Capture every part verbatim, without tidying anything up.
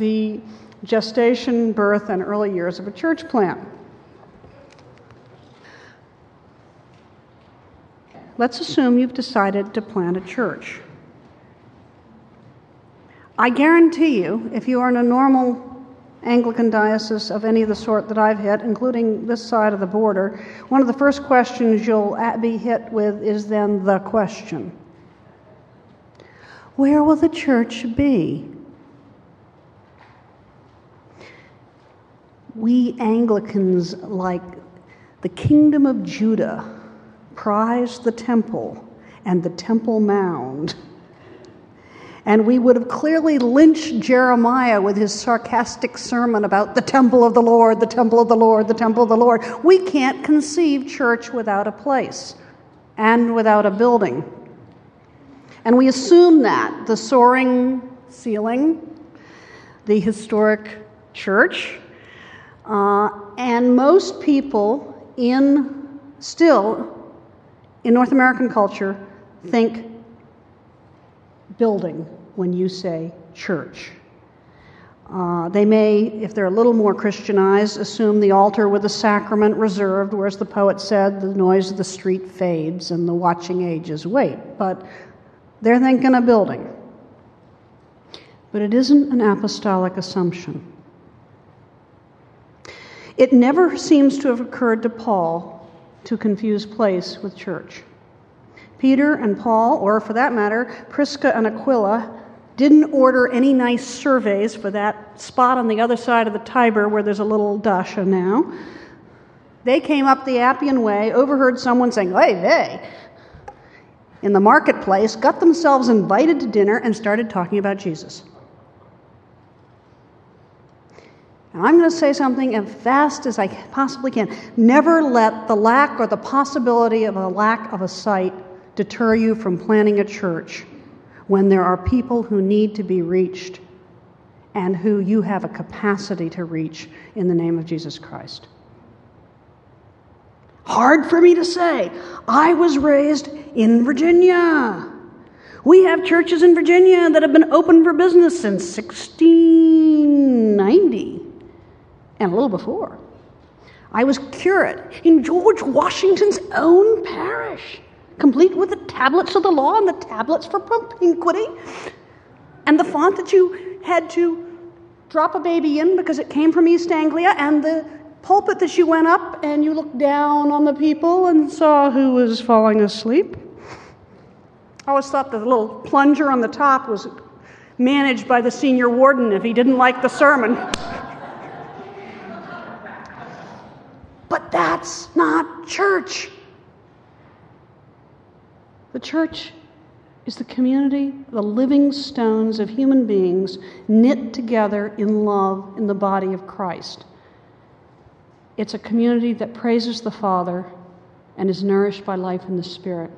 the gestation, birth, and early years of a church plant. Let's assume you've decided to plant a church. I guarantee you, if you are in a normal Anglican diocese of any of the sort that I've hit, including this side of the border, one of the first questions you'll be hit with is then the question: where will the church be? We Anglicans, like the kingdom of Judah, prize the temple and the temple mound. And we would have clearly lynched Jeremiah with his sarcastic sermon about the temple of the Lord, the temple of the Lord, the temple of the Lord. We can't conceive church without a place and without a building. And we assume that the soaring ceiling, the historic church, uh, and most people in, still, in North American culture, think building when you say church. Uh, they may, if they're a little more Christianized, assume the altar with the sacrament reserved, whereas the poet said, the noise of the street fades and the watching ages wait. But they're thinking a building. But it isn't an apostolic assumption. It never seems to have occurred to Paul to confuse place with church. Peter and Paul, or for that matter, Prisca and Aquila, didn't order any nice surveys for that spot on the other side of the Tiber where there's a little dasha now. They came up the Appian Way, overheard someone saying, hey, hey, in the marketplace, got themselves invited to dinner, and started talking about Jesus. And I'm going to say something as fast as I possibly can. Never let the lack or the possibility of a lack of a site deter you from planting a church when there are people who need to be reached and who you have a capacity to reach in the name of Jesus Christ. Hard for me to say. I was raised in Virginia. We have churches in Virginia that have been open for business since sixteen ninety and a little before. I was curate in George Washington's own parish, complete with the tablets of the law and the tablets for propinquity, and the font that you had to drop a baby in because it came from East Anglia, and the pulpit that you went up and you looked down on the people and saw who was falling asleep. I always thought the little plunger on the top was managed by the senior warden if he didn't like the sermon. But that's not church. The church is the community, the living stones of human beings knit together in love in the body of Christ. It's a community that praises the Father and is nourished by life in the Spirit.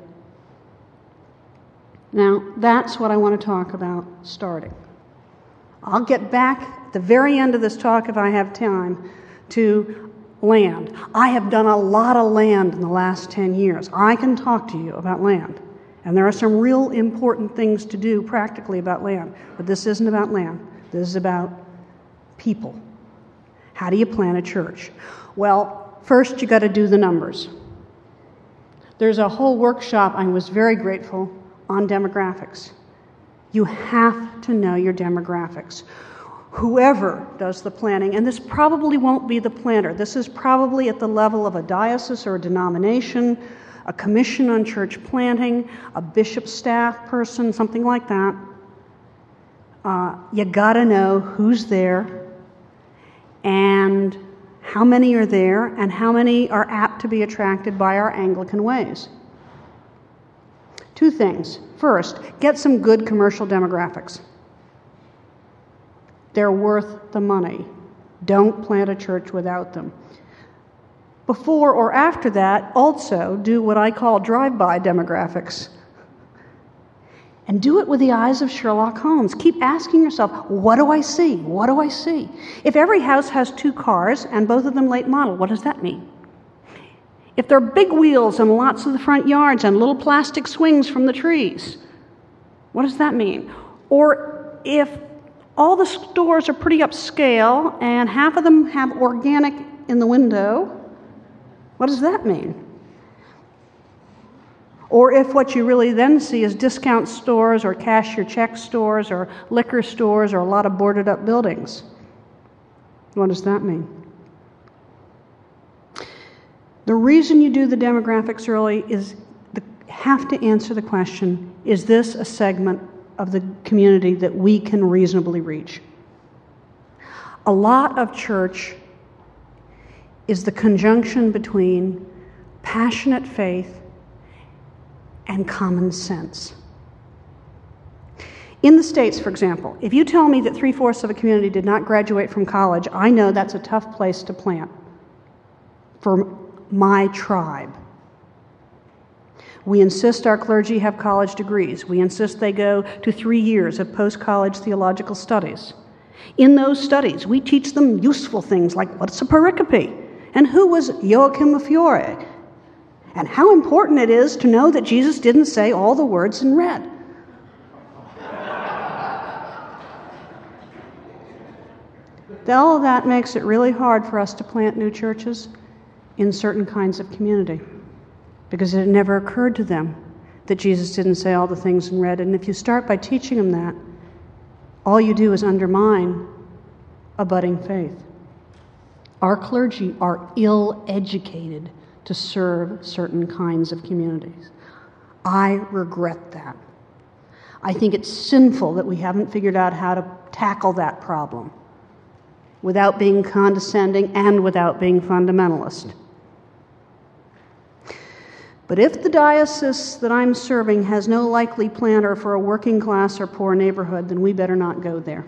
Now, that's what I want to talk about starting. I'll get back at the very end of this talk, if I have time, to land. I have done a lot of land in the last ten years. I can talk to you about land. And there are some real important things to do practically about land. But this isn't about land. This is about people. How do you plant a church? Well, first you got to do the numbers. There's a whole workshop, I was very grateful, on demographics. You have to know your demographics. Whoever does the planning, and this probably won't be the planner. This is probably at the level of a diocese or a denomination, a commission on church planting, a bishop staff person, something like that. Uh, you got to know who's there and how many are there and how many are apt to be attracted by our Anglican ways. Two things. First, get some good commercial demographics. They're worth the money. Don't plant a church without them. Before or after that, also do what I call drive-by demographics. And do it with the eyes of Sherlock Holmes. Keep asking yourself, what do I see? What do I see? If every house has two cars and both of them late model, what does that mean? If there are big wheels in lots of the front yards and little plastic swings from the trees, what does that mean? Or if all the stores are pretty upscale, and half of them have organic in the window. What does that mean? Or if what you really then see is discount stores or cash your check stores or liquor stores or a lot of boarded up buildings. What does that mean? The reason you do the demographics early is you have to answer the question, is this a segment of the community that we can reasonably reach? A lot of church is the conjunction between passionate faith and common sense. In the States, for example, if you tell me that three-fourths of a community did not graduate from college, I know that's a tough place to plant for my tribe. We insist our clergy have college degrees. We insist they go to three years of post-college theological studies. In those studies, we teach them useful things like what's a pericope and who was Joachim of Fiore, and how important it is to know that Jesus didn't say all the words in red. All of that makes it really hard for us to plant new churches in certain kinds of community, because it never occurred to them that Jesus didn't say all the things in red. And if you start by teaching them that, all you do is undermine a budding faith. Our clergy are ill-educated to serve certain kinds of communities. I regret that. I think it's sinful that we haven't figured out how to tackle that problem without being condescending and without being fundamentalist. But if the diocese that I'm serving has no likely planter for a working class or poor neighborhood, then we better not go there.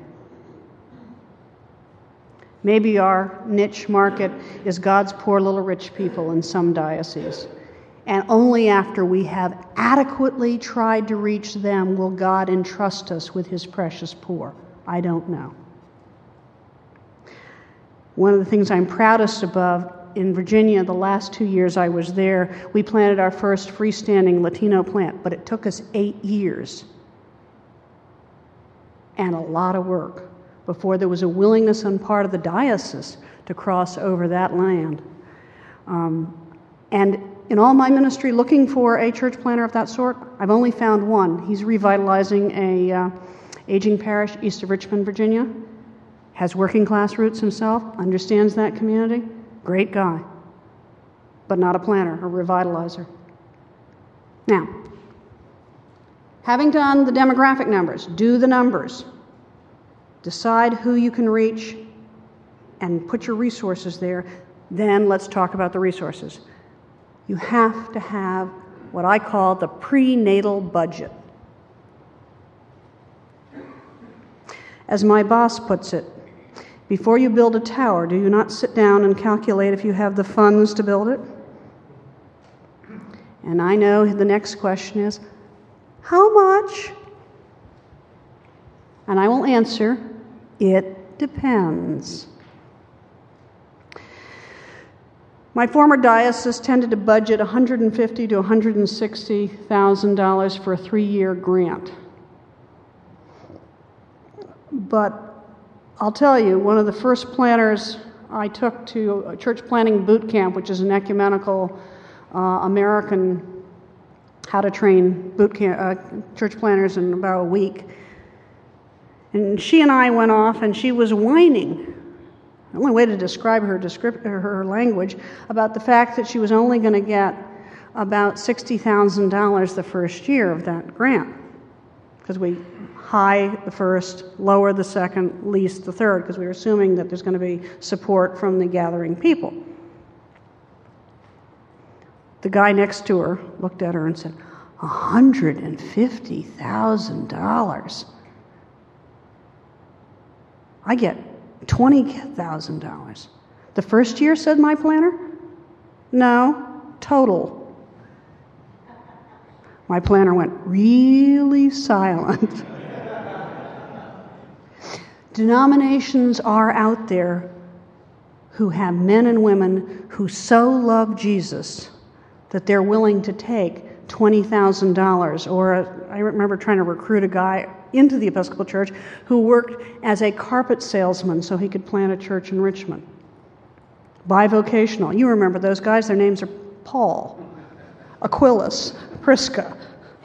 Maybe our niche market is God's poor little rich people in some dioceses. And only after we have adequately tried to reach them will God entrust us with his precious poor. I don't know. One of the things I'm proudest of in Virginia, the last two years I was there, we planted our first freestanding Latino plant, but it took us eight years and a lot of work before there was a willingness on part of the diocese to cross over that land. Um, and in all my ministry looking for a church planter of that sort, I've only found one. He's revitalizing a uh, aging parish east of Richmond, Virginia, has working class roots himself, understands that community. Great guy, but not a planter, a revitalizer. Now, having done the demographic numbers, do the numbers. Decide who you can reach and put your resources there. Then let's talk about the resources. You have to have what I call the prenatal budget. As my boss puts it, before you build a tower, do you not sit down and calculate if you have the funds to build it? And I know the next question is, how much? And I will answer, it depends. My former diocese tended to budget one hundred fifty thousand to one hundred sixty thousand dollars for a three-year grant. But I'll tell you, one of the first planners I took to a church planning boot camp, which is an ecumenical uh, American how to train boot camp, uh, church planners in about a week. And she and I went off, and she was whining. The only way to describe her, descript, her language about the fact that she was only going to get about sixty thousand dollars the first year of that grant, because we high the first, lower the second, least the third, because we were assuming that there's going to be support from the gathering people. The guy next to her looked at her and said, one hundred fifty thousand dollars. I get twenty thousand dollars. The first year, said my planner? No, total. My planner went really silent. Denominations are out there who have men and women who so love Jesus that they're willing to take twenty thousand dollars. Or a, I remember trying to recruit a guy into the Episcopal Church who worked as a carpet salesman so he could plant a church in Richmond. Bivocational. You remember those guys. Their names are Paul, Aquilus, Prisca.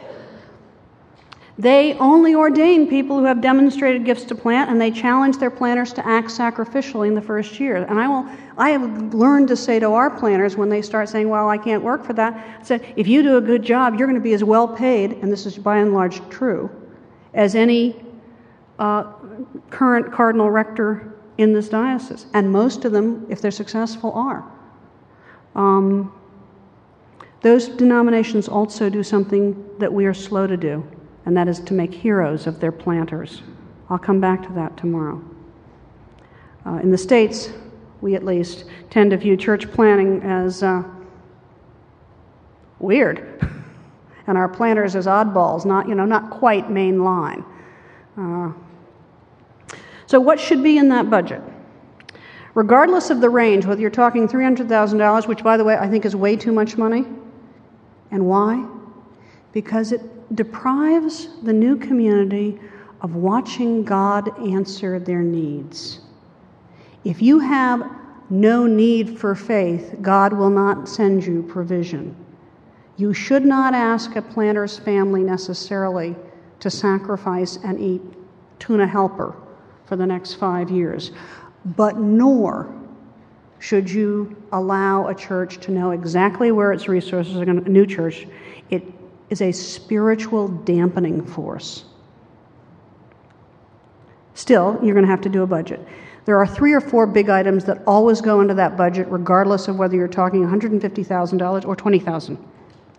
They only ordain people who have demonstrated gifts to plant, and they challenge their planters to act sacrificially in the first year. And I will, I have learned to say to our planters when they start saying, well, I can't work for that, I said, if you do a good job, you're going to be as well paid, and this is by and large true, as any uh, current cardinal rector in this diocese. And most of them, if they're successful, are. Um, those denominations also do something that we are slow to do, and that is to make heroes of their planters. I'll come back to that tomorrow. Uh, in the States, we at least tend to view church planting as uh, weird, and our planters as oddballs, not, you know, not quite main line. Uh, so what should be in that budget? Regardless of the range, whether you're talking three hundred thousand dollars, which, by the way, I think is way too much money, and why? Because it deprives the new community of watching God answer their needs. If you have no need for faith, God will not send you provision. You should not ask a planter's family necessarily to sacrifice and eat tuna helper for the next five years, but nor should you allow a church to know exactly where its resources are going to, a new church. It is a spiritual dampening force. Still, you're going to have to do a budget. There are three or four big items that always go into that budget, regardless of whether you're talking one hundred fifty thousand dollars or twenty thousand dollars.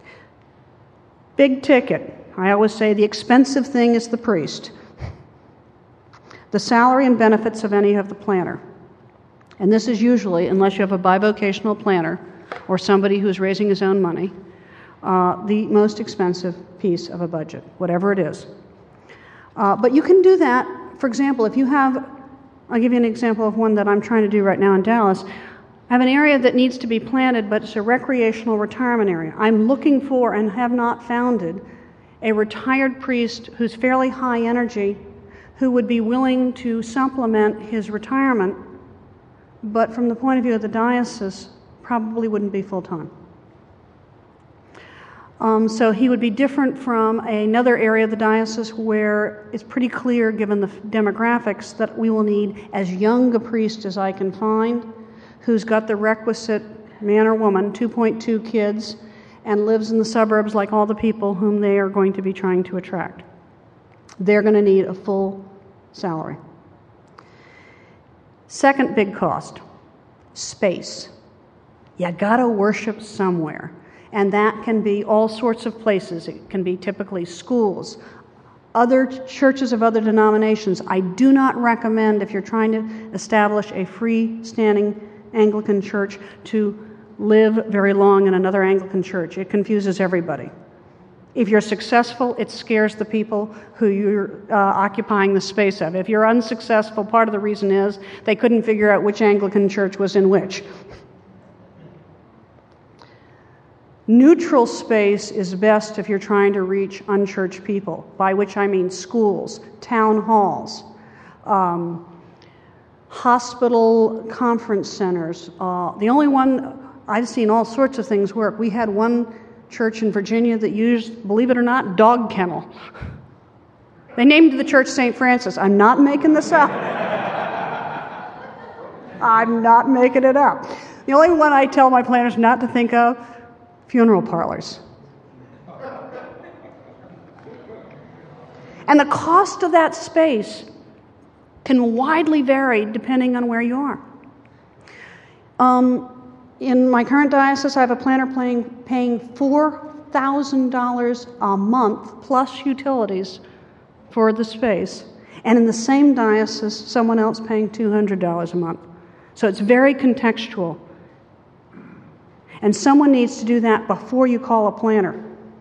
Big ticket. I always say the expensive thing is the priest. The salary and benefits of any of the planter. And this is usually, unless you have a bivocational planter or somebody who's raising his own money, uh, the most expensive piece of a budget, whatever it is. Uh, but you can do that. For example, if you have, I'll give you an example of one that I'm trying to do right now in Dallas. I have an area that needs to be planted, but it's a recreational retirement area. I'm looking for and have not founded a retired priest who's fairly high energy, who would be willing to supplement his retirement, but from the point of view of the diocese, probably wouldn't be full-time. Um, so he would be different from another area of the diocese where it's pretty clear, given the demographics, that we will need as young a priest as I can find, who's got the requisite man or woman, two point two kids, and lives in the suburbs like all the people whom they are going to be trying to attract. They're going to need a full salary. Second big cost, space. You gotta worship somewhere. And that can be all sorts of places. It can be typically schools, other churches of other denominations. I do not recommend, if you're trying to establish a freestanding Anglican church, to live very long in another Anglican church. It confuses everybody. If you're successful, it scares the people who you're uh, occupying the space of. If you're unsuccessful, part of the reason is they couldn't figure out which Anglican church was in which. Neutral space is best if you're trying to reach unchurched people, by which I mean schools, town halls, um, hospital conference centers. Uh, the only one, I've seen all sorts of things work. We had one church in Virginia that used, believe it or not, dog kennel. They named the church Saint Francis. I'm not making this up. I'm not making it up. The only one I tell my planners not to think of, funeral parlors. And the cost of that space can widely vary depending on where you are. Um, In my current diocese, I have a planter paying, paying four thousand dollars a month plus utilities for the space. And in the same diocese, someone else paying two hundred dollars a month. So it's very contextual. And someone needs to do that before you call a planter.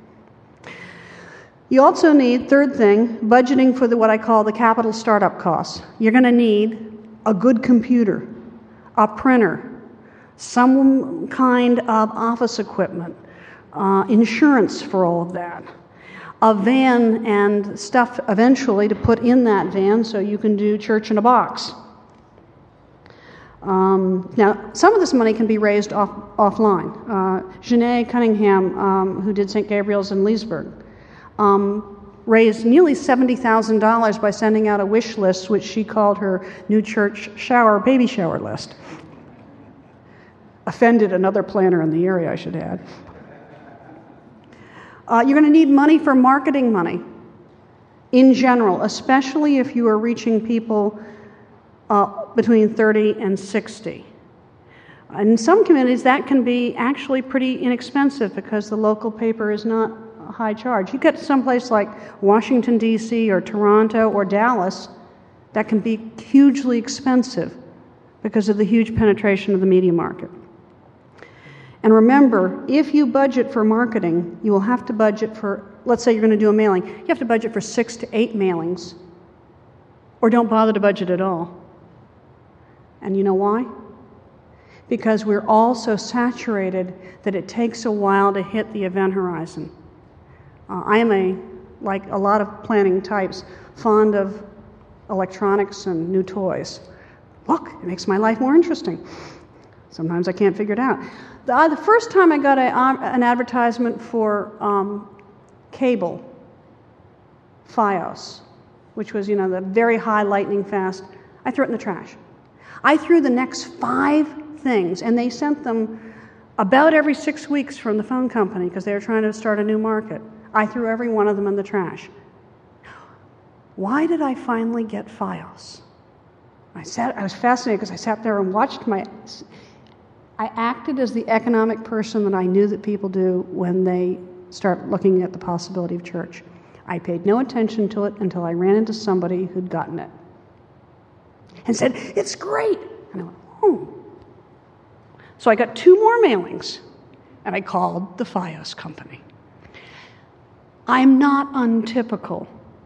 You also need, third thing, budgeting for the, what I call the capital startup costs. You're going to need a good computer, a printer, some kind of office equipment, uh, insurance for all of that. a van and stuff eventually to put in that van so you can do church in a box. Um, now, some of this money can be raised off, offline. Uh, Janae Cunningham, um, who did Saint Gabriel's in Leesburg, um, raised nearly seventy thousand dollars by sending out a wish list, which she called her new church shower, baby shower list. Offended another planner in the area, I should add. Uh, you're going to need money for marketing money in general, especially if you are reaching people uh, between thirty and sixty. In some communities, that can be actually pretty inexpensive because the local paper is not a high charge. You get to someplace like Washington, D C or Toronto or Dallas, that can be hugely expensive because of the huge penetration of the media market. And remember, if you budget for marketing, you will have to budget for, let's say you're going to do a mailing, you have to budget for six to eight mailings, or don't bother to budget at all. And you know why? Because we're all so saturated that it takes a while to hit the event horizon. Uh, I am a, like a lot of planning types, fond of electronics and new toys. Look, it makes my life more interesting. Sometimes I can't figure it out. The, uh, the first time I got a, uh, an advertisement for um, cable, Fios, which was, you know, the very high lightning fast, I threw it in the trash. I threw the next five things, and they sent them about every six weeks from the phone company because they were trying to start a new market. I threw every one of them in the trash. Why did I finally get Fios? I sat. I was fascinated because I sat there and watched my... I acted as the economic person that I knew that people do when they start looking at the possibility of church. I paid no attention to it until I ran into somebody who'd gotten it and said, "It's great." And I went, "Oh." So I got two more mailings, and I called the Fios company. I'm not untypical.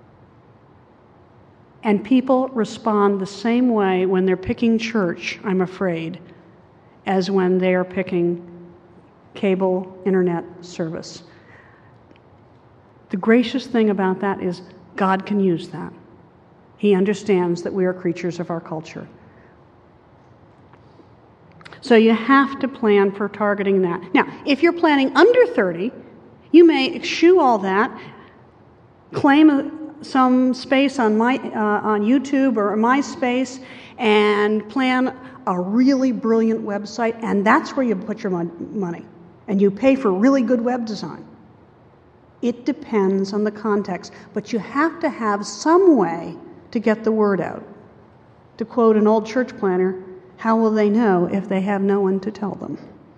And people respond the same way when they're picking church, I'm afraid, as when they are picking cable internet service. The gracious thing about that is God can use that. He understands that we are creatures of our culture. So you have to plan for targeting that. Now, if you're planning under thirty, you may eschew all that, claim some space on my uh, on YouTube or MySpace, and plan a really brilliant website, and that's where you put your money. And you pay for really good web design. It depends on the context, but you have to have some way to get the word out. To quote an old church planner, how will they know if they have no one to tell them?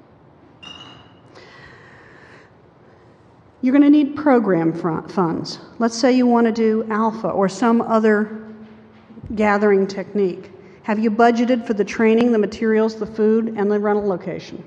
You're going to need program funds. Let's say you want to do Alpha or some other gathering technique. Have you budgeted for the training, the materials, the food, and the rental location?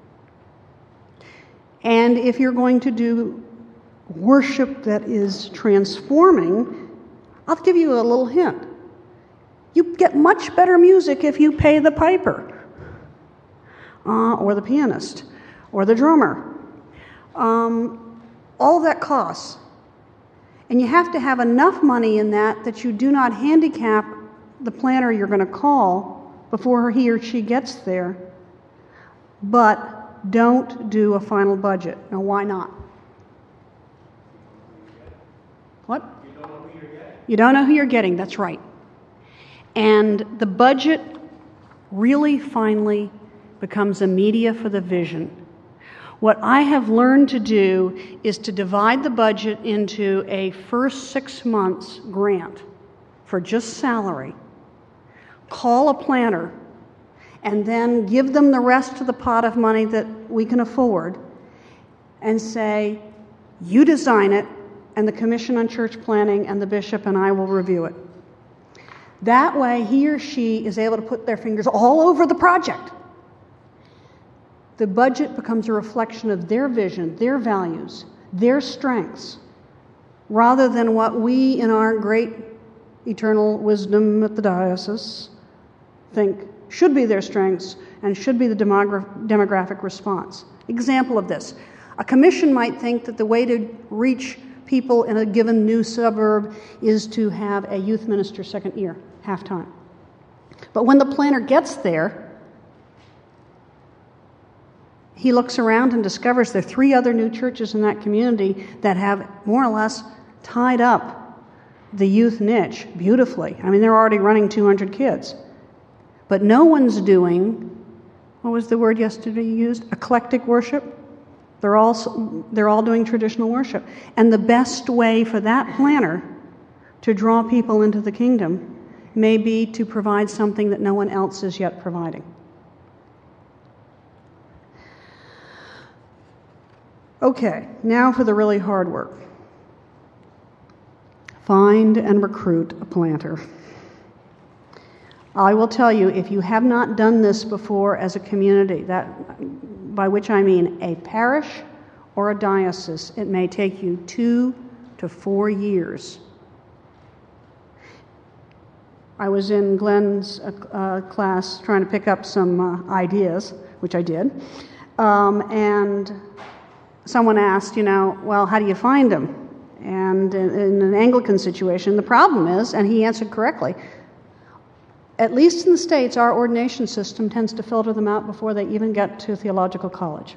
And if you're going to do worship that is transforming, I'll give you a little hint. You get much better music if you pay the piper, uh, or the pianist, or the drummer. Um, all that costs. And you have to have enough money in that that you do not handicap the planner you're going to call before he or she gets there, but don't do a final budget. Now, why not? What? You don't know who you're getting. You don't know who you're getting, that's right. And the budget really finally becomes a media for the vision. What I have learned to do is to divide the budget into a first six months grant for just salary, call a planner, and then give them the rest of the pot of money that we can afford and say, you design it, and the Commission on Church Planning and the bishop and I will review it. That way, he or she is able to put their fingers all over the project. The budget becomes a reflection of their vision, their values, their strengths, rather than what we in our great eternal wisdom at the diocese think should be their strengths and should be the demogra- demographic response. Example of this. A commission might think that the way to reach people in a given new suburb is to have a youth minister second year, half-time. But when the planter gets there, he looks around and discovers there are three other new churches in that community that have more or less tied up the youth niche beautifully. I mean, they're already running two hundred kids. But no one's doing, what was the word yesterday you used? Eclectic worship. They're all, they're all doing traditional worship. And the best way for that planter to draw people into the kingdom may be to provide something that no one else is yet providing. Okay, now for the really hard work. Find and recruit a planter. I will tell you, if you have not done this before as a community, that, by which I mean a parish or a diocese, it may take you two to four years. I was in Glenn's uh, class trying to pick up some uh, ideas, which I did, um, and someone asked, you know, well, how do you find them? And in, in an Anglican situation, the problem is, and he answered correctly, at least in the States, our ordination system tends to filter them out before they even get to theological college.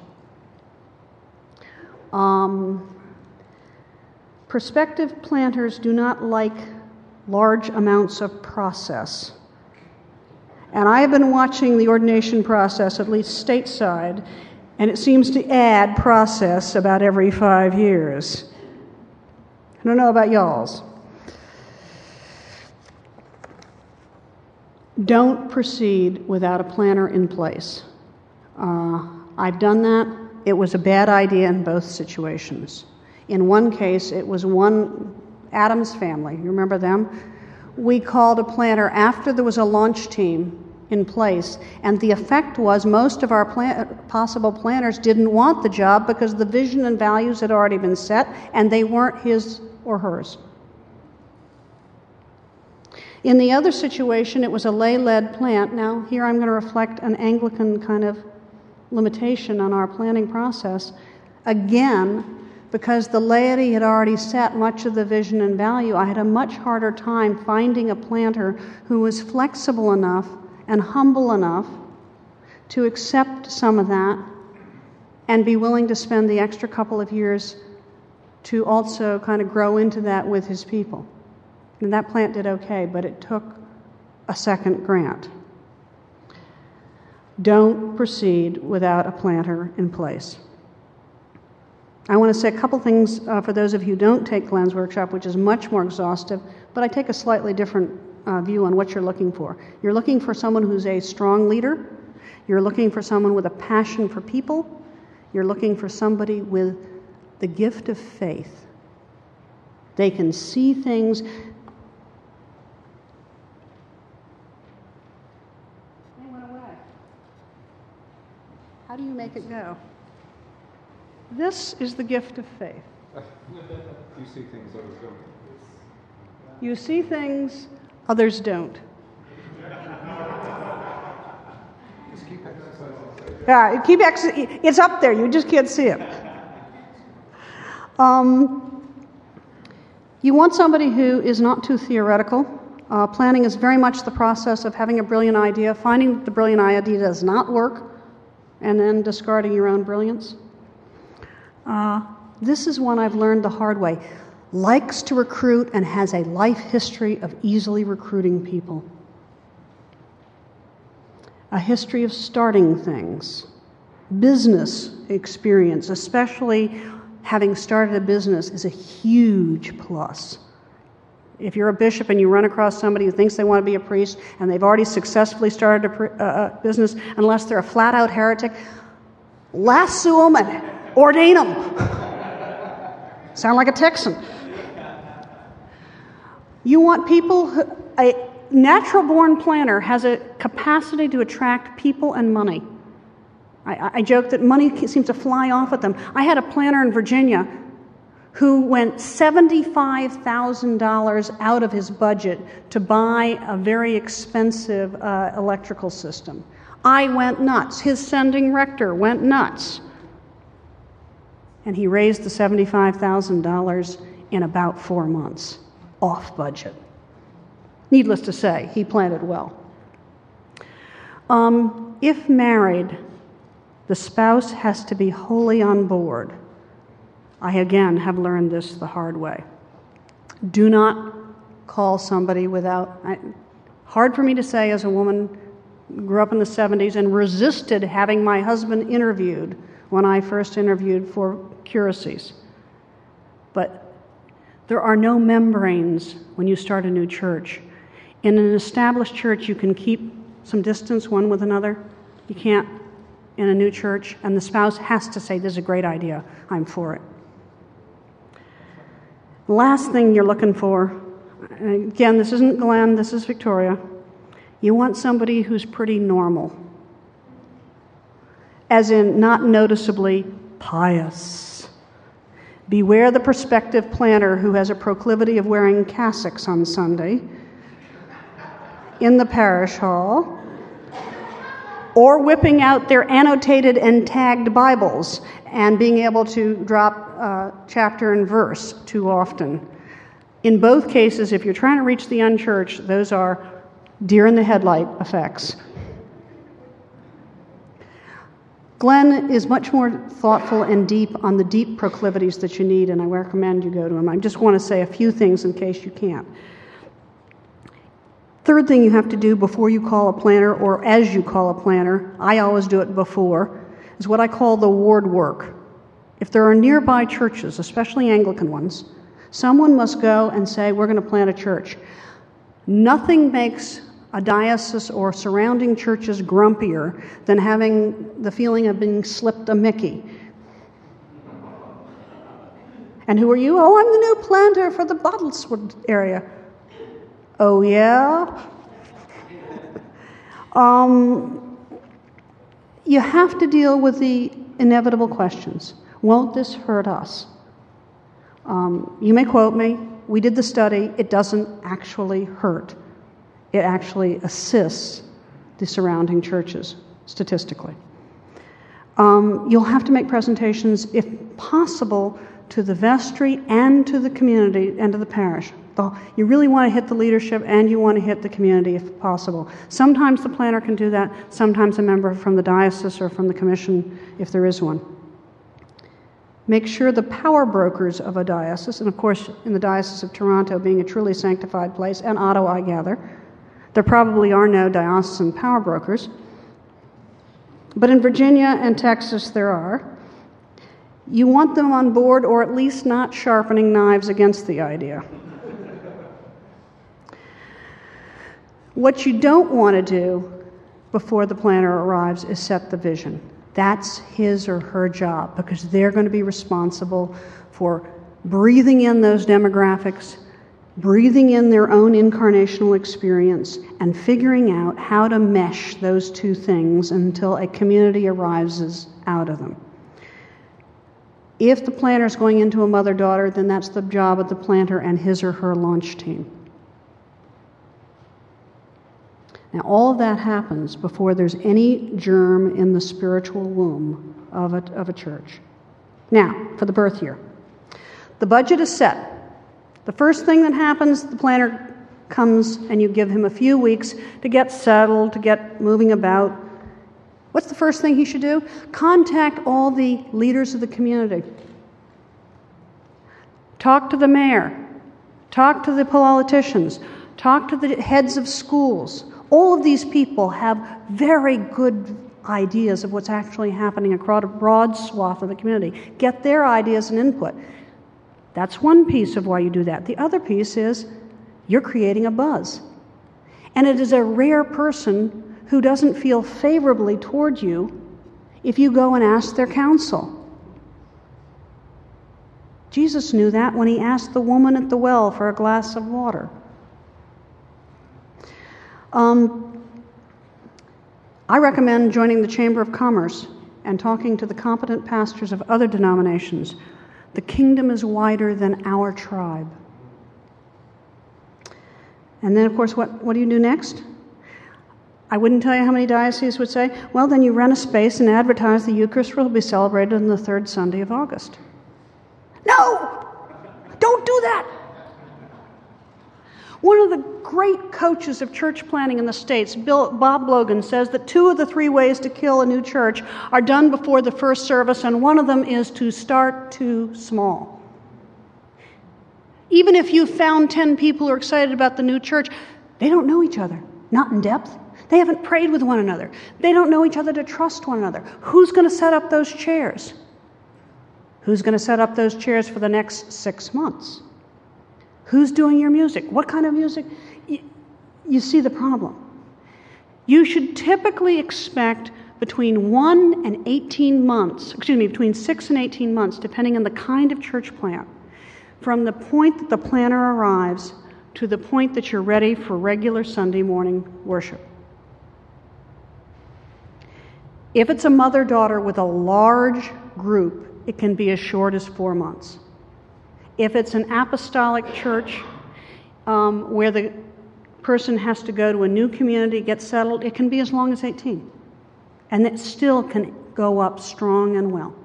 Um, prospective planters do not like large amounts of process. And I have been watching the ordination process, at least stateside, and it seems to add process about every five years. I don't know about y'all's. Don't proceed without a planner in place. Uh, I've done that. It was a bad idea in both situations. In one case, it was one Adams family. You remember them? We called a planner after there was a launch team in place, and the effect was most of our plan- possible planners didn't want the job because the vision and values had already been set, and they weren't his or hers. In the other situation, it was a lay-led plant. Now, here I'm going to reflect an Anglican kind of limitation on our planning process. Again, because the laity had already set much of the vision and value, I had a much harder time finding a planter who was flexible enough and humble enough to accept some of that and be willing to spend the extra couple of years to also kind of grow into that with his people. And that plant did okay, but it took a second grant. Don't proceed without a planter in place. I want to say a couple things uh, for those of you who don't take Glenn's workshop, which is much more exhaustive, but I take a slightly different uh, view on what you're looking for. You're looking for someone who's a strong leader. You're looking for someone with a passion for people. You're looking for somebody with the gift of faith. They can see things. How do you make it go? This is the gift of faith. You see things others don't. You see things others don't. Just keep exercising. Yeah, keep ex- it's up there. You just can't see it. Um, you want somebody who is not too theoretical. Uh, planning is very much the process of having a brilliant idea, finding that the brilliant idea does not work, and then discarding your own brilliance. Uh, this is one I've learned the hard way. Likes to recruit and has a life history of easily recruiting people. A history of starting things. Business experience, especially having started a business, is a huge plus. If you're a bishop and you run across somebody who thinks they want to be a priest and they've already successfully started a uh, business, unless they're a flat-out heretic, lasso them and ordain them. Sound like a Texan. You want people who, a natural-born planner has a capacity to attract people and money. I, I joke that money seems to fly off at them. I had a planner in Virginia who went seventy-five thousand dollars out of his budget to buy a very expensive uh, electrical system. I went nuts. His sending rector went nuts. And he raised the seventy-five thousand dollars in about four months, off budget. Needless to say, he planned it well. Um, if married, the spouse has to be wholly on board. I, again, have learned this the hard way. Do not call somebody without... I, hard for me to say as a woman, grew up in the seventies and resisted having my husband interviewed when I first interviewed for curacies. But there are no membranes when you start a new church. In an established church, you can keep some distance one with another. You can't in a new church, and the spouse has to say, this is a great idea, I'm for it. The last thing you're looking for, again, this isn't Glenn, this is Victoria, you want somebody who's pretty normal, as in not noticeably pious. Beware the prospective planner who has a proclivity of wearing cassocks on Sunday in the parish hall, or whipping out their annotated and tagged Bibles and being able to drop uh, chapter and verse too often. In both cases, if you're trying to reach the unchurched, those are deer in the headlight effects. Glenn is much more thoughtful and deep on the deep proclivities that you need, and I recommend you go to him. I just want to say a few things in case you can't. Third thing you have to do before you call a planner, or as you call a planner, I always do it before, is what I call the ward work. If there are nearby churches, especially Anglican ones, someone must go and say, we're going to plant a church. Nothing makes a diocese or surrounding churches grumpier than having the feeling of being slipped a Mickey. And who are you? Oh, I'm the new planter for the Bottleswood area. Oh, yeah? um, you have to deal with the inevitable questions. Won't this hurt us? Um, you may quote me. We did the study. It doesn't actually hurt. It actually assists the surrounding churches, statistically. Um, you'll have to make presentations, if possible, to the vestry and to the community and to the parish. You really want to hit the leadership and you want to hit the community if possible. Sometimes the planner can do that, sometimes a member from the diocese or from the commission, if there is one. Make sure the power brokers of a diocese, and of course in the Diocese of Toronto being a truly sanctified place, and Ottawa I gather, there probably are no diocesan power brokers, but in Virginia and Texas there are. You want them on board, or at least not sharpening knives against the idea. What you don't want to do before the planner arrives is set the vision. That's his or her job, because they're going to be responsible for breathing in those demographics, breathing in their own incarnational experience, and figuring out how to mesh those two things until a community arises out of them. If the planner is going into a mother-daughter, then that's the job of the planter and his or her launch team. Now, all of that happens before there's any germ in the spiritual womb of a, of a church. Now, for the birth year. The budget is set. The first thing that happens, the planner comes and you give him a few weeks to get settled, to get moving about. What's the first thing he should do? Contact all the leaders of the community. Talk to the mayor. Talk to the politicians. Talk to the heads of schools. All of these people have very good ideas of what's actually happening across a broad swath of the community. Get their ideas and input. That's one piece of why you do that. The other piece is you're creating a buzz. And it is a rare person who doesn't feel favorably toward you if you go and ask their counsel. Jesus knew that when he asked the woman at the well for a glass of water. Um, I recommend joining the Chamber of Commerce and talking to the competent pastors of other denominations. The kingdom is wider than our tribe. And then, of course, what, what do you do next? I wouldn't tell you how many dioceses would say, well, then you rent a space and advertise the Eucharist will be celebrated on the third Sunday of August. No! Don't do One of the great coaches of church planting in the States, Bill, Bob Logan, says that two of the three ways to kill a new church are done before the first service, and one of them is to start too small. Even if you found ten people who are excited about the new church, they don't know each other, not in depth. They haven't prayed with one another. They don't know each other to trust one another. Who's going to set up those chairs? Who's going to set up those chairs for the next six months? Who's doing your music? What kind of music? You, you see the problem. You should typically expect between one and eighteen months, excuse me, between six and eighteen months, depending on the kind of church plant, from the point that the planner arrives to the point that you're ready for regular Sunday morning worship. If it's a mother-daughter with a large group, it can be as short as four months. If it's an apostolic church um, where the person has to go to a new community, get settled, it can be as long as eighteen. And it still can go up strong and well.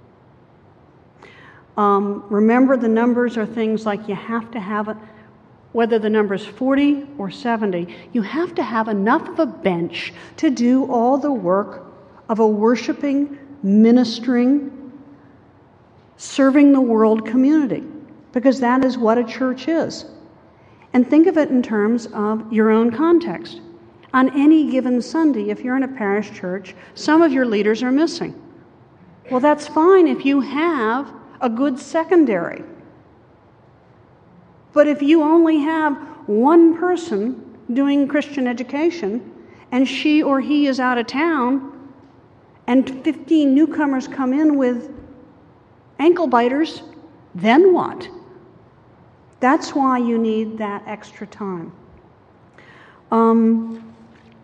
Um, remember, the numbers are things like you have to have, a, whether the number is forty or seventy, you have to have enough of a bench to do all the work of a worshiping, ministering, serving the world community, because that is what a church is. And think of it in terms of your own context. On any given Sunday, if you're in a parish church, some of your leaders are missing. Well, that's fine if you have a good secondary. But if you only have one person doing Christian education, and she or he is out of town, and fifteen newcomers come in with ankle biters, then what? That's why you need that extra time. Um,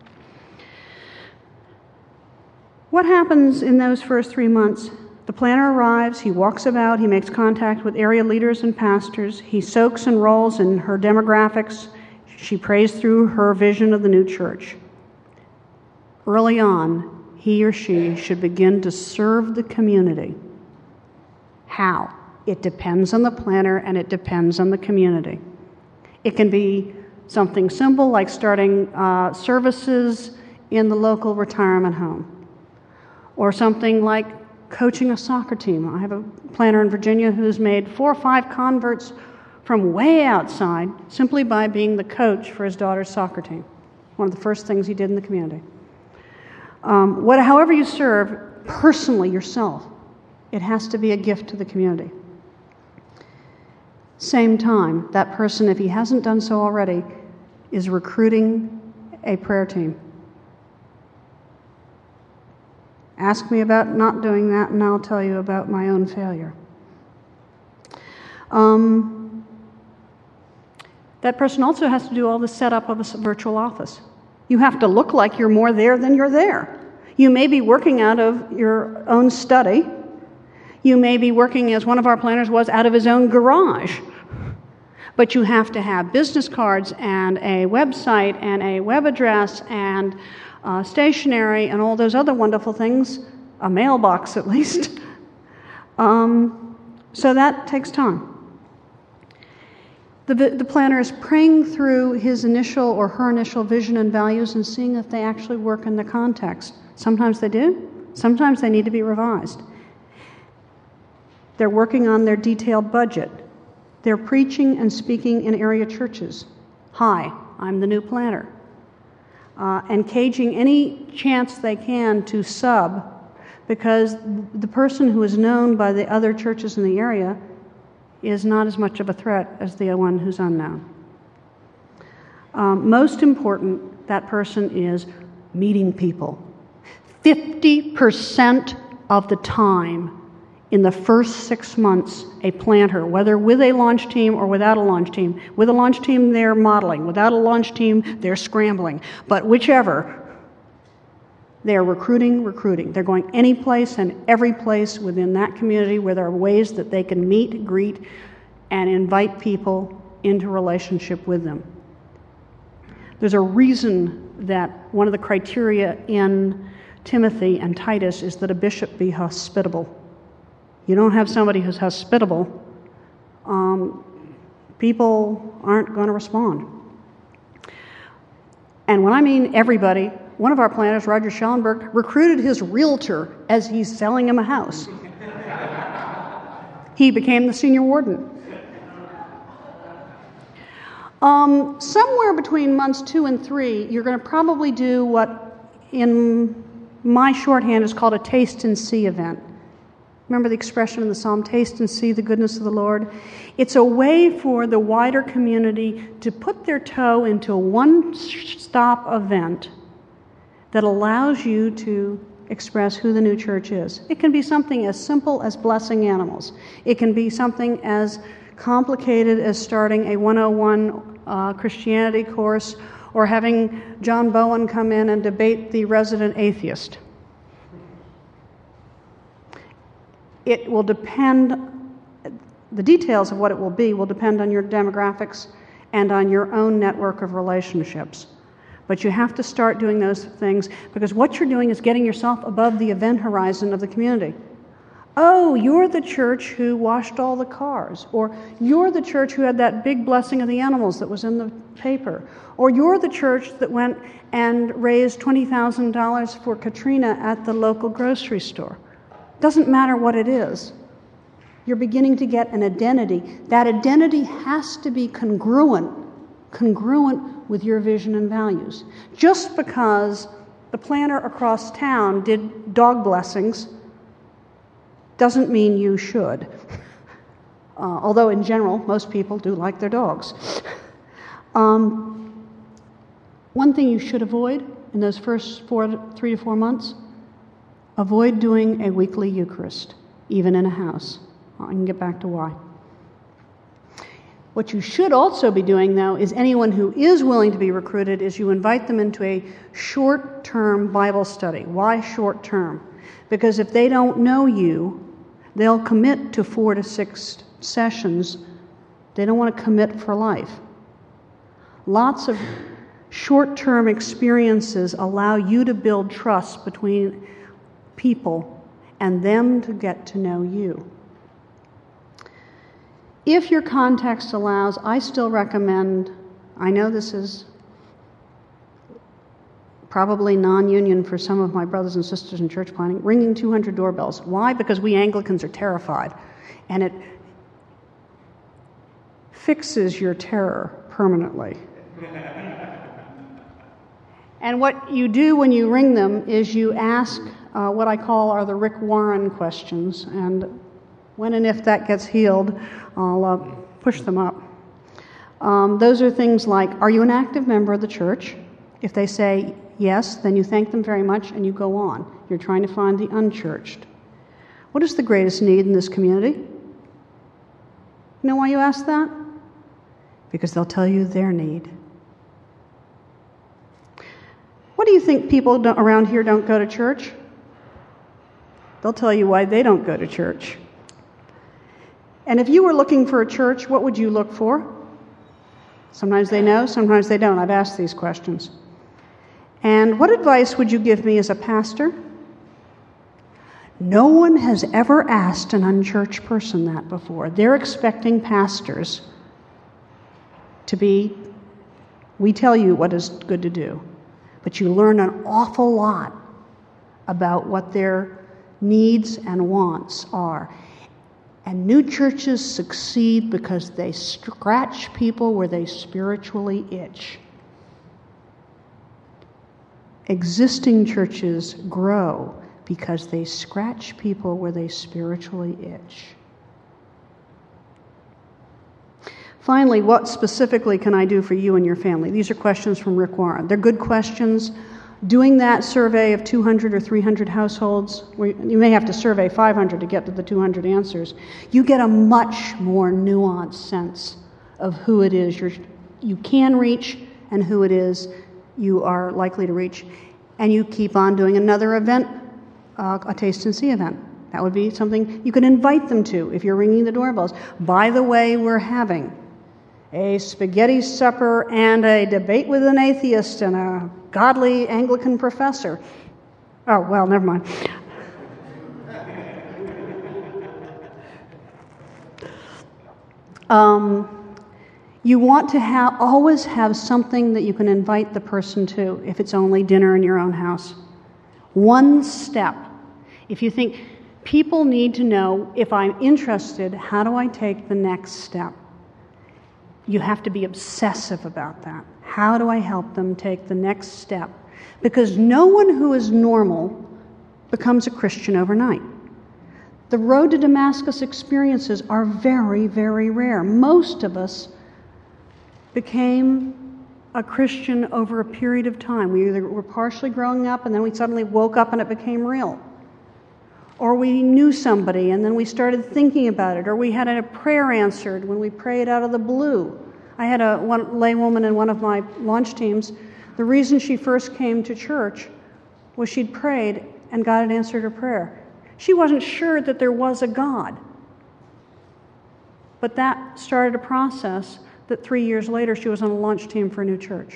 what happens in those first three months? The planner arrives, he walks about, he makes contact with area leaders and pastors, he soaks and rolls in her demographics, she prays through her vision of the new church. Early on, he or she should begin to serve the community. How? It depends on the planner and it depends on the community. It can be something simple like starting uh, services in the local retirement home, or something like coaching a soccer team. I have a planner in Virginia who's made four or five converts from way outside simply by being the coach for his daughter's soccer team. One of the first things he did in the community. Um, what, however you serve, personally yourself, it has to be a gift to the community. Same time, that person, if he hasn't done so already, is recruiting a prayer team. Ask me about not doing that, and I'll tell you about my own failure. Um, that person also has to do all the setup of a virtual office. You have to look like you're more there than you're there. You may be working out of your own study. You may be working, as one of our planners was, out of his own garage. But you have to have business cards and a website and a web address and uh, stationery and all those other wonderful things, a mailbox at least. um, so that takes time. The, the planner is praying through his initial or her initial vision and values and seeing if they actually work in the context. Sometimes they do. Sometimes they need to be revised. They're working on their detailed budget. They're preaching and speaking in area churches. Hi, I'm the new planner. Uh, and caging any chance they can to sub, because the person who is known by the other churches in the area is not as much of a threat as the one who's unknown. Um, most important, that person is meeting people. fifty percent of the time in the first six months, a planter, whether with a launch team or without a launch team, with a launch team they're modeling, without a launch team they're scrambling, but whichever, they're recruiting, recruiting. They're going any place and every place within that community where there are ways that they can meet, greet, and invite people into relationship with them. There's a reason that one of the criteria in Timothy and Titus is that a bishop be hospitable. You don't have somebody who's hospitable, um, people aren't going to respond. And when I mean everybody, one of our planners, Roger Schellenberg, recruited his realtor as he's selling him a house. He became the senior warden. Um, somewhere between months two and three, you're going to probably do what in my shorthand is called a taste and see event. Remember the expression in the psalm, taste and see the goodness of the Lord? It's a way for the wider community to put their toe into a one-stop event that allows you to express who the new church is. It can be something as simple as blessing animals. It can be something as complicated as starting a one oh one uh, Christianity course or having John Bowen come in and debate the resident atheist. It will depend, the details of what it will be will depend on your demographics and on your own network of relationships. But you have to start doing those things because what you're doing is getting yourself above the event horizon of the community. Oh, you're the church who washed all the cars. Or you're the church who had that big blessing of the animals that was in the paper. Or you're the church that went and raised twenty thousand dollars for Katrina at the local grocery store. Doesn't matter what it is. You're beginning to get an identity. That identity has to be congruent, congruent with your vision and values. Just because the planter across town did dog blessings doesn't mean you should. Uh, although in general, most people do like their dogs. Um, one thing you should avoid in those first four, three to four months, avoid doing a weekly Eucharist, even in a house. I can get back to why. What you should also be doing, though, is anyone who is willing to be recruited, is you invite them into a short-term Bible study. Why short-term? Because if they don't know you, they'll commit to four to six sessions. They don't want to commit for life. Lots of short-term experiences allow you to build trust between people and them to get to know you. If your context allows, I still recommend, I know this is probably non-union for some of my brothers and sisters in church planning, ringing two hundred doorbells. Why? Because we Anglicans are terrified, and it fixes your terror permanently. And what you do when you ring them is you ask uh, what I call are the Rick Warren questions, and when and if that gets healed, I'll uh, push them up. Um, those are things like, are you an active member of the church? If they say yes, then you thank them very much and you go on. You're trying to find the unchurched. What is the greatest need in this community? You know why you ask that? Because they'll tell you their need. What do you think people don't, around here don't go to church? They'll tell you why they don't go to church. And if you were looking for a church, what would you look for? Sometimes they know, sometimes they don't. I've asked these questions. And what advice would you give me as a pastor? No one has ever asked an unchurched person that before. They're expecting pastors to be, we tell you what is good to do. But you learn an awful lot about what their needs and wants are. And new churches succeed because they scratch people where they spiritually itch. Existing churches grow because they scratch people where they spiritually itch. Finally, what specifically can I do for you and your family? These are questions from Rick Warren. They're good questions. Doing that survey of two hundred or three hundred households, where you may have to survey five hundred to get to the two hundred answers, you get a much more nuanced sense of who it is you're, you can reach and who it is you are likely to reach. And you keep on doing another event, uh, a taste and see event. That would be something you can invite them to if you're ringing the doorbells. By the way, we're having a spaghetti supper and a debate with an atheist and a godly Anglican professor. Oh, well, never mind. Um, You want to have, always have something that you can invite the person to, if it's only dinner in your own house. One step. If you think, people need to know, if I'm interested, how do I take the next step? You have to be obsessive about that. How do I help them take the next step? Because no one who is normal becomes a Christian overnight. The road to Damascus experiences are very, very rare. Most of us became a Christian over a period of time. We either were partially growing up and then we suddenly woke up and it became real. Or we knew somebody and then we started thinking about it. Or we had a prayer answered when we prayed out of the blue. I had a one lay woman in one of my launch teams. The reason she first came to church was she'd prayed and God had answered her prayer. She wasn't sure that there was a God. But that started a process that three years later she was on a launch team for a new church.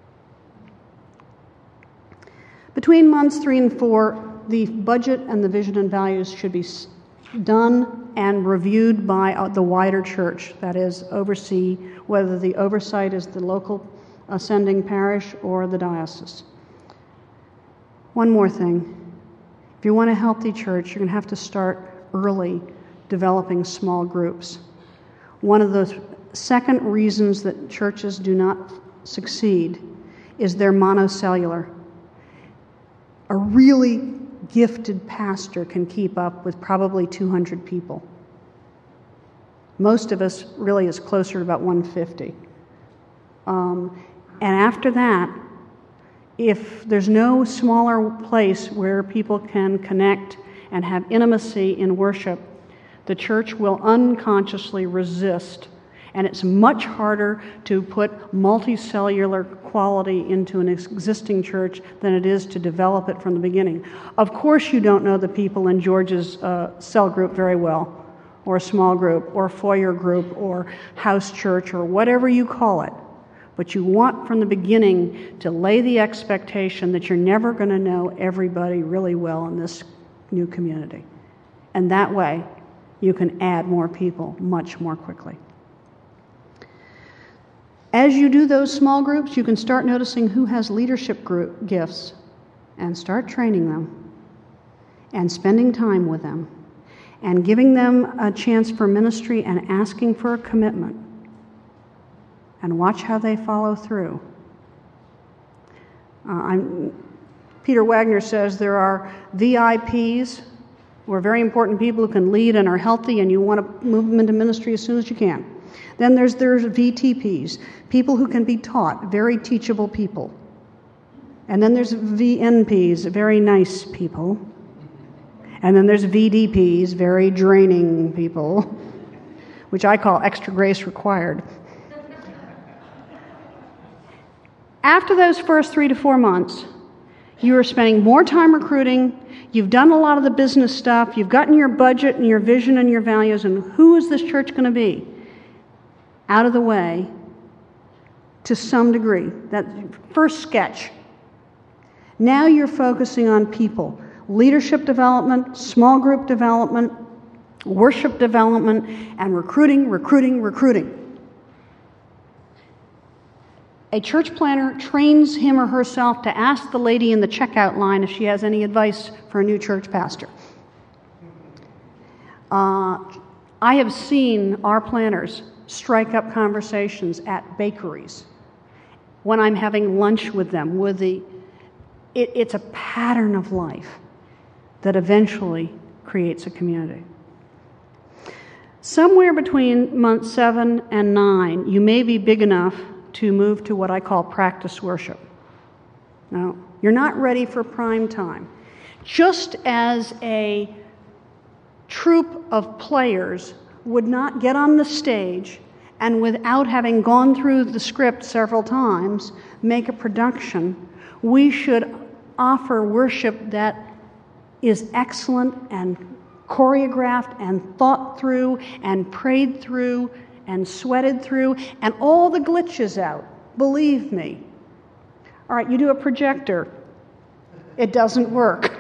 Between months three and four, the budget and the vision and values should be done and reviewed by the wider church, that is, oversee whether the oversight is the local ascending parish or the diocese. One more thing. If you want a healthy church, you're going to have to start early developing small groups. One of the second reasons that churches do not succeed is they're monocellular. A really gifted pastor can keep up with probably two hundred people. Most of us really is closer to about one hundred fifty. Um, and after that, if there's no smaller place where people can connect and have intimacy in worship, the church will unconsciously resist. And it's much harder to put multicellular quality into an existing church than it is to develop it from the beginning. Of course you don't know the people in George's uh, cell group very well, or small group, or foyer group, or house church, or whatever you call it. But you want from the beginning to lay the expectation that you're never going to know everybody really well in this new community. And that way you can add more people much more quickly. As you do those small groups, you can start noticing who has leadership group gifts and start training them and spending time with them and giving them a chance for ministry and asking for a commitment. And watch how they follow through. Uh, I'm, Peter Wagner says there are V I Ps, who are very important people who can lead and are healthy, and you want to move them into ministry as soon as you can. Then there's, there's V T Ps, people who can be taught, very teachable people. And then there's V N Ps, very nice people. And then there's V D Ps, very draining people, which I call extra grace required. After those first three to four months, you are spending more time recruiting, you've done a lot of the business stuff, you've gotten your budget and your vision and your values, and who is this church going to be? Out of the way to some degree. That first sketch. Now you're focusing on people. Leadership development, small group development, worship development, and recruiting, recruiting, recruiting. A church planner trains him or herself to ask the lady in the checkout line if she has any advice for a new church pastor. Uh, I have seen our planners strike up conversations at bakeries when I'm having lunch with them. With the, it, it's a pattern of life that eventually creates a community. Somewhere between month seven and nine, you may be big enough to move to what I call practice worship. Now, you're not ready for prime time. Just as a troupe of players would not get on the stage and without having gone through the script several times, make a production, we should offer worship that is excellent and choreographed and thought through and prayed through and sweated through, and all the glitches out. Believe me. All right, you do a projector. It doesn't work.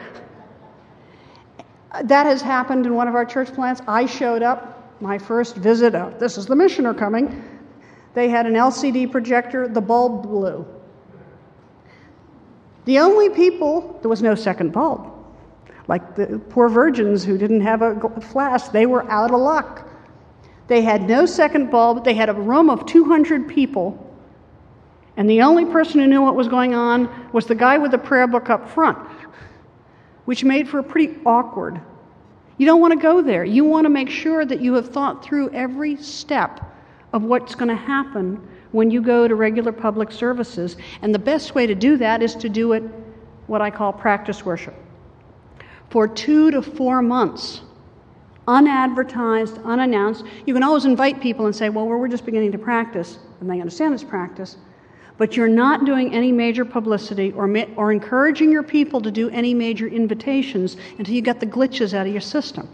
That has happened in one of our church plants. I showed up, my first visit, oh, this is the missioner coming. They had an L C D projector, the bulb blew. The only people, there was no second bulb. Like the poor virgins who didn't have a flash, they were out of luck. They had no second bulb. They had a room of two hundred people. And the only person who knew what was going on was the guy with the prayer book up front, which made for a pretty awkward. You don't want to go there. You want to make sure that you have thought through every step of what's going to happen when you go to regular public services. And the best way to do that is to do it what I call practice worship. For two to four months, unadvertised, unannounced. You can always invite people and say, well, we're just beginning to practice, and they understand it's practice. But you're not doing any major publicity or, ma- or encouraging your people to do any major invitations until you get the glitches out of your system.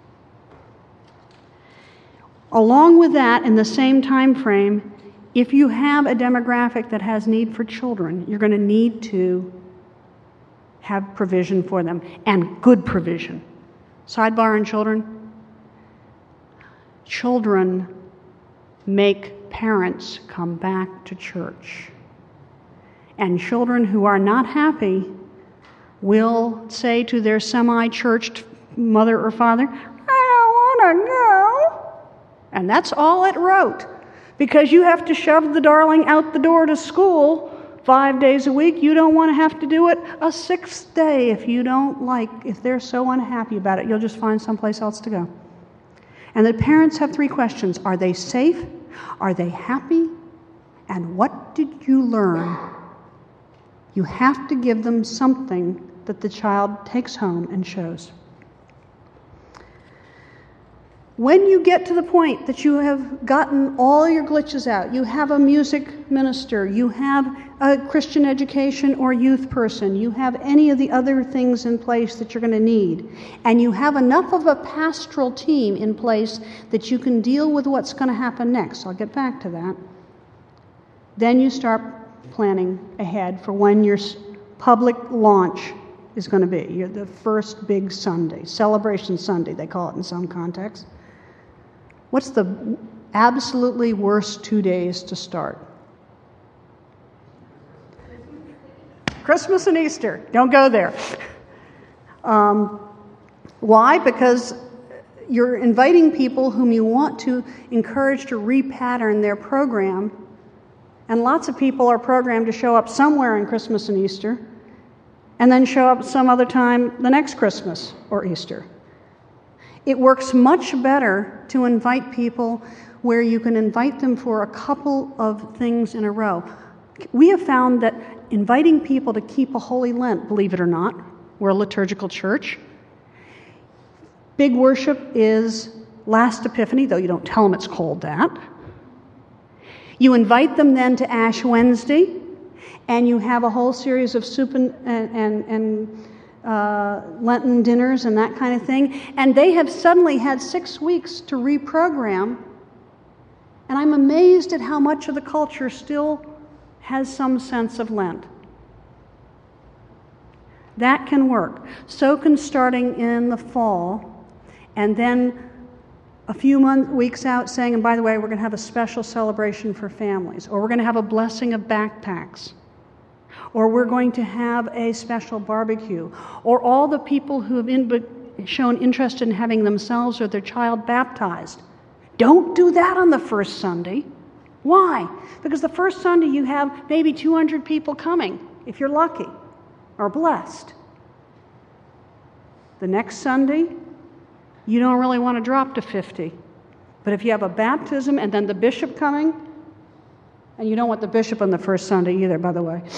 Along with that, in the same time frame, if you have a demographic that has need for children, you're going to need to have provision for them, and good provision. Sidebar on children. Children make parents come back to church. And children who are not happy will say to their semi-churched mother or father, I don't want to go. And that's all it wrote. Because you have to shove the darling out the door to school five days a week. You don't want to have to do it a sixth day if you don't like, if they're so unhappy about it. You'll just find someplace else to go. And the parents have three questions. Are they safe? Are they happy? And what did you learn? You have to give them something that the child takes home and shows. When you get to the point that you have gotten all your glitches out, you have a music minister, you have a Christian education or youth person, you have any of the other things in place that you're going to need, and you have enough of a pastoral team in place that you can deal with what's going to happen next. I'll get back to that. Then you start planning ahead for when your public launch is going to be. You're the first big Sunday, Celebration Sunday, they call it in some contexts. What's the absolutely worst two days to start? Christmas and Easter. Don't go there. Um, why? Because you're inviting people whom you want to encourage to repattern their program, and lots of people are programmed to show up somewhere on Christmas and Easter, and then show up some other time the next Christmas or Easter. It works much better to invite people where you can invite them for a couple of things in a row. We have found that inviting people to keep a Holy Lent, believe it or not, we're a liturgical church. Big worship is Last Epiphany, though you don't tell them it's called that. You invite them then to Ash Wednesday, and you have a whole series of soup and, and, and Uh, Lenten dinners and that kind of thing, and they have suddenly had six weeks to reprogram, and I'm amazed at how much of the culture still has some sense of Lent. That can work. So can starting in the fall, and then a few months, weeks out saying, and by the way, we're going to have a special celebration for families, or we're going to have a blessing of backpacks, or we're going to have a special barbecue, or all the people who have in, shown interest in having themselves or their child baptized. Don't do that on the first Sunday. Why? Because the first Sunday you have maybe two hundred people coming, if you're lucky, or blessed. The next Sunday, you don't really want to drop to fifty. But if you have a baptism and then the bishop coming, and you don't want the bishop on the first Sunday either, by the way.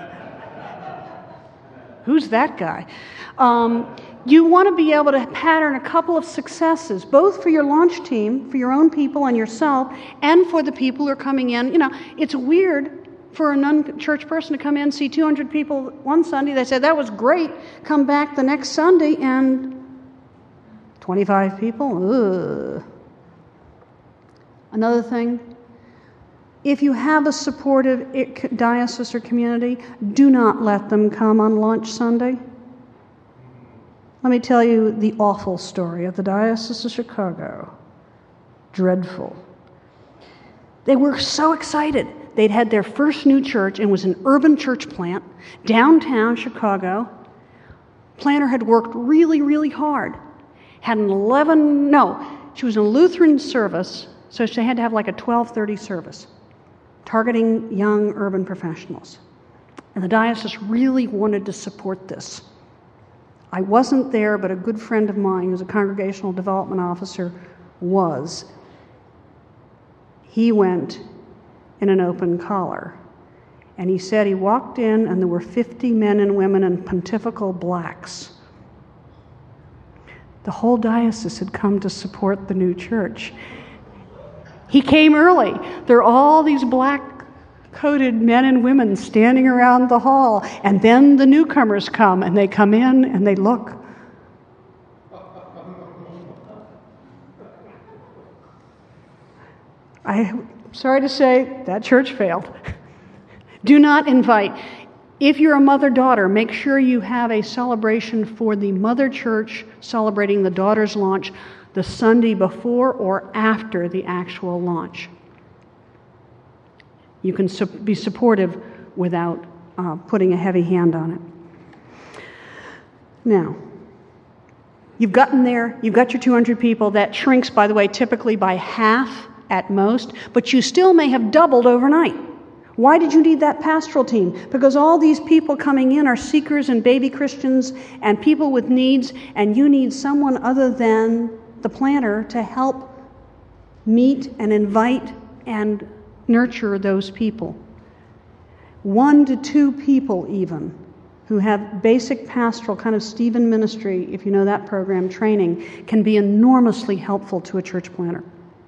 Who's that guy? Um, you want to be able to pattern a couple of successes, both for your launch team, for your own people and yourself, and for the people who are coming in. You know, it's weird for a non-church person to come in, see two hundred people one Sunday. They say, that was great. Come back the next Sunday, and twenty-five people? Ugh. Another thing, if you have a supportive diocese or community, do not let them come on launch Sunday. Let me tell you the awful story of the Diocese of Chicago. Dreadful. They were so excited. They'd had their first new church, and it was an urban church plant, downtown Chicago. Planner had worked really, really hard. Had an eleven, no, she was in a Lutheran service, so she had to have like a twelve thirty service, targeting young urban professionals. And the diocese really wanted to support this. I wasn't there, but a good friend of mine, who's a congregational development officer, was. He went in an open collar. And he said he walked in and there were fifty men and women in pontifical blacks. The whole diocese had come to support the new church. He came early. There are all these black-coated men and women standing around the hall, and then the newcomers come, and they come in and they look. I'm sorry to say, that church failed. Do not invite. If you're a mother-daughter, make sure you have a celebration for the mother church celebrating the daughter's launch the Sunday before or after the actual launch. You can su- be supportive without uh, putting a heavy hand on it. Now, you've gotten there, you've got your two hundred people. That shrinks, by the way, typically by half at most, but you still may have doubled overnight. Why did you need that pastoral team? Because all these people coming in are seekers and baby Christians and people with needs, and you need someone other than the planner to help meet and invite and nurture those people. One to two people even who have basic pastoral, kind of Stephen ministry, if you know that program, training, can be enormously helpful to a church planner.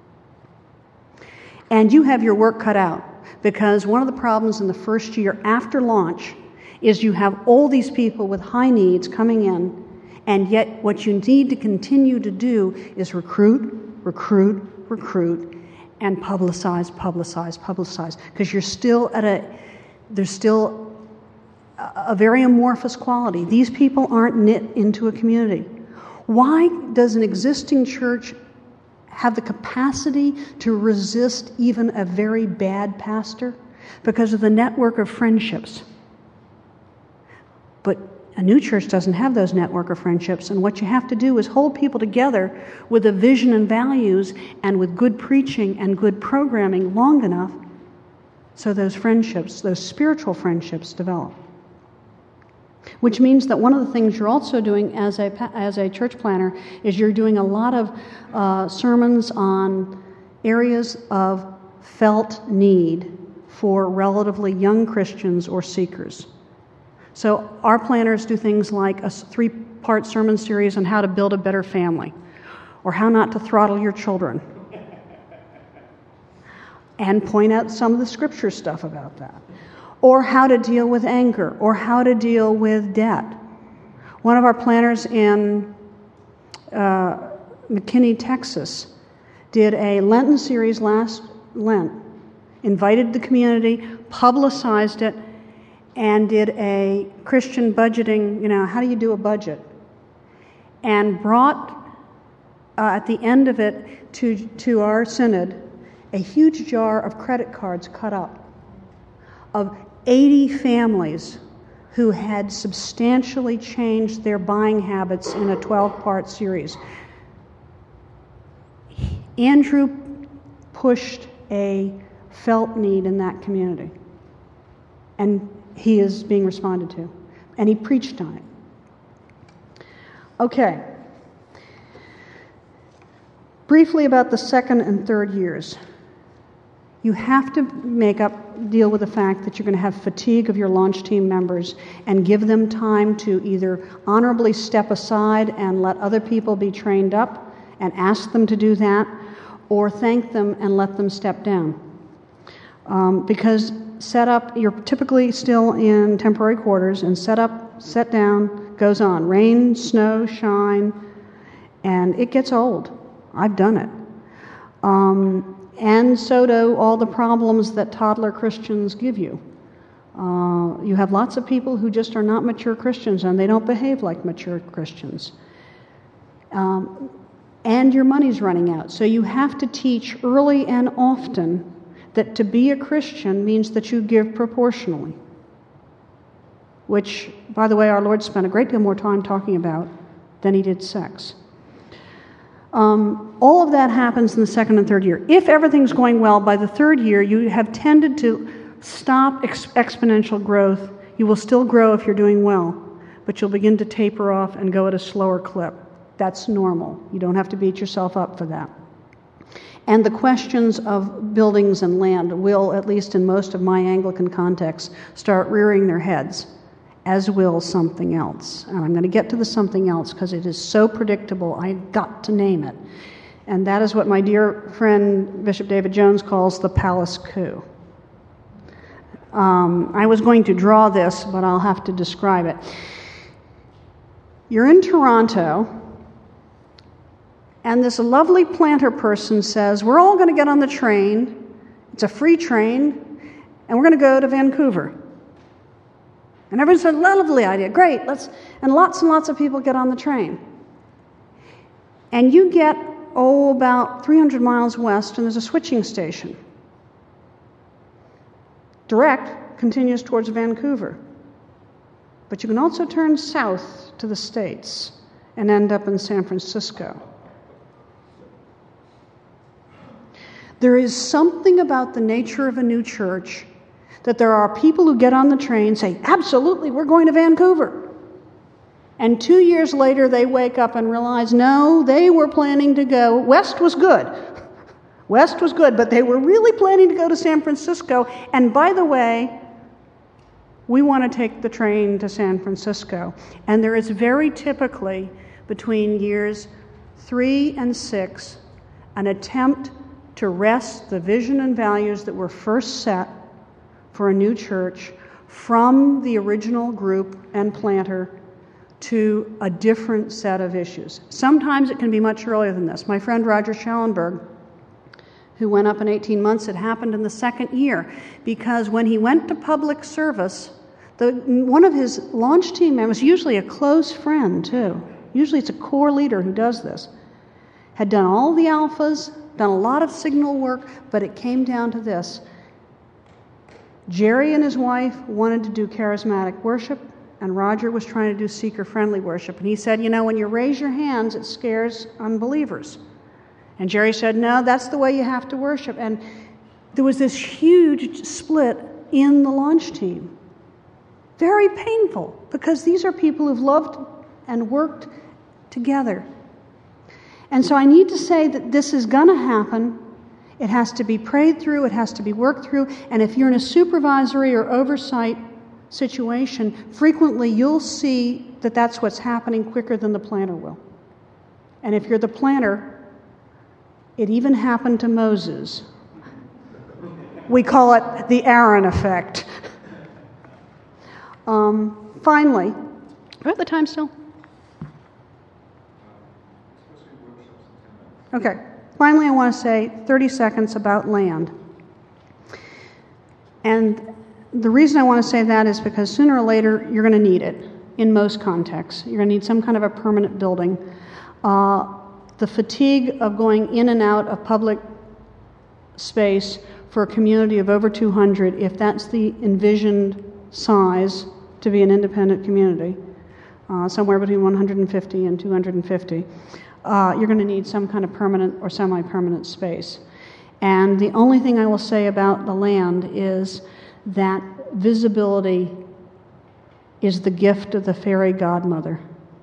And you have your work cut out. Because one of the problems in the first year after launch is you have all these people with high needs coming in, and yet what you need to continue to do is recruit, recruit, recruit, and publicize, publicize, publicize. Because you're still at a, there's still a, a very amorphous quality. These people aren't knit into a community. Why does an existing church have the capacity to resist even a very bad pastor? Because of the network of friendships. But a new church doesn't have those network of friendships, and what you have to do is hold people together with a vision and values and with good preaching and good programming long enough so those friendships, those spiritual friendships, develop. Which means that one of the things you're also doing as a as a church planner is you're doing a lot of uh, sermons on areas of felt need for relatively young Christians or seekers. So our planners do things like a three-part sermon series on how to build a better family, or how not to throttle your children, and point out some of the scripture stuff about that. Or how to deal with anger, or how to deal with debt. One of our planners in uh, McKinney, Texas, did a Lenten series last Lent, invited the community, publicized it, and did a Christian budgeting, you know, how do you do a budget? And brought, uh, at the end of it, to, to our synod, a huge jar of credit cards cut up of eighty families who had substantially changed their buying habits in a twelve-part series. Andrew pushed a felt need in that community, and he is being responded to, and he preached on it. Okay. Briefly about the second and third years. You have to make up, deal with the fact that you're going to have fatigue of your launch team members and give them time to either honorably step aside and let other people be trained up and ask them to do that, or thank them and let them step down. Um, because set up, you're typically still in temporary quarters, and set up, set down, goes on. Rain, snow, shine, and it gets old. I've done it. Um, And so do all the problems that toddler Christians give you. Uh, you have lots of people who just are not mature Christians, and they don't behave like mature Christians. Um, and your money's running out. So you have to teach early and often that to be a Christian means that you give proportionally, which, by the way, our Lord spent a great deal more time talking about than he did sex. Um, all of that happens in the second and third year. If everything's going well, by the third year, you have tended to stop ex- exponential growth. You will still grow if you're doing well, but you'll begin to taper off and go at a slower clip. That's normal. You don't have to beat yourself up for that. And the questions of buildings and land will, at least in most of my Anglican contexts, start rearing their heads, as will something else. And I'm going to get to the something else because it is so predictable, I got to name it. And that is what my dear friend Bishop David Jones calls the palace coup. Um, I was going to draw this, but I'll have to describe it. You're in Toronto, and this lovely planter person says, we're all going to get on the train, it's a free train, and we're going to go to Vancouver. And everyone said, lovely idea, great, let's, and lots and lots of people get on the train. And you get, oh, about three hundred miles west, and there's a switching station. Direct continues towards Vancouver. But you can also turn south to the States and end up in San Francisco. There is something about the nature of a new church that there are people who get on the train and say, absolutely, we're going to Vancouver. And two years later, they wake up and realize, no, they were planning to go, west was good. West was good, but they were really planning to go to San Francisco. And by the way, we want to take the train to San Francisco. And there is very typically, between years three and six, an attempt to wrest the vision and values that were first set for a new church from the original group and planter to a different set of issues. Sometimes it can be much earlier than this. My friend Roger Schallenberg, who went up in eighteen months, it happened in the second year, because when he went to public service, the, one of his launch team members, usually a close friend too, usually it's a core leader who does this, had done all the alphas, done a lot of signal work, but it came down to this. Jerry and his wife wanted to do charismatic worship, and Roger was trying to do seeker-friendly worship. And he said, you know, when you raise your hands, it scares unbelievers. And Jerry said, no, that's the way you have to worship. And there was this huge split in the launch team. Very painful, because these are people who've loved and worked together. And so I need to say that this is going to happen. It has to be prayed through, it has to be worked through, and if you're in a supervisory or oversight situation, frequently you'll see that that's what's happening quicker than the planter will. And if you're the planter, it even happened to Moses. We call it the Aaron effect. Um, finally, do I have the time still? Okay. Finally, I want to say thirty seconds about land. And the reason I want to say that is because sooner or later, you're going to need it in most contexts. You're going to need some kind of a permanent building. Uh, the fatigue of going in and out of public space for a community of over two hundred, if that's the envisioned size to be an independent community, uh, somewhere between one hundred fifty and two hundred fifty, Uh, you're going to need some kind of permanent or semi-permanent space. And the only thing I will say about the land is that visibility is the gift of the fairy godmother.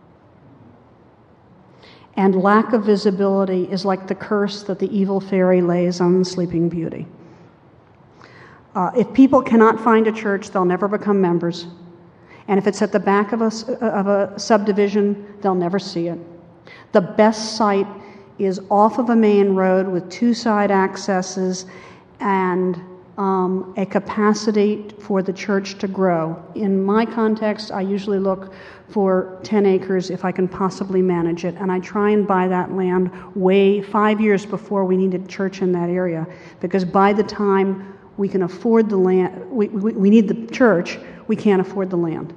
And lack of visibility is like the curse that the evil fairy lays on the Sleeping Beauty. Uh, if people cannot find a church, they'll never become members. And if it's at the back of a, of a subdivision, they'll never see it. The best site is off of a main road with two side accesses and um, a capacity for the church to grow. In my context, I usually look for ten acres if I can possibly manage it, and I try and buy that land way five years before we need a church in that area, because by the time we can afford the land, we, we, we need the church, we can't afford the land.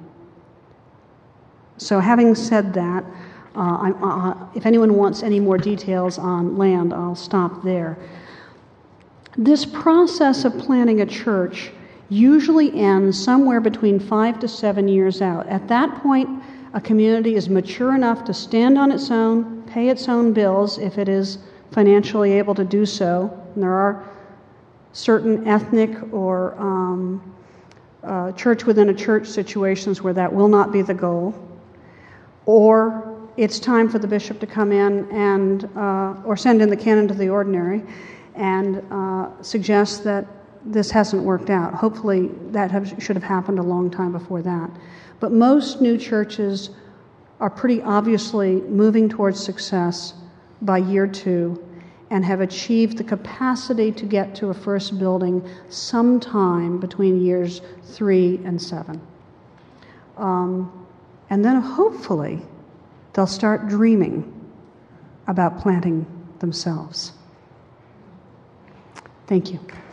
So having said that, Uh, I, uh, if anyone wants any more details on land, I'll stop there. This process of planning a church usually ends somewhere between five to seven years out. At that point, a community is mature enough to stand on its own, pay its own bills if it is financially able to do so. And there are certain ethnic or um, uh, church within a church situations where that will not be the goal. Or it's time for the bishop to come in and, uh, or send in the canon to the ordinary and uh, suggest that this hasn't worked out. Hopefully that have, should have happened a long time before that. But most new churches are pretty obviously moving towards success by year two and have achieved the capacity to get to a first building sometime between years three and seven. Um, and then hopefully they'll start dreaming about planting themselves. Thank you.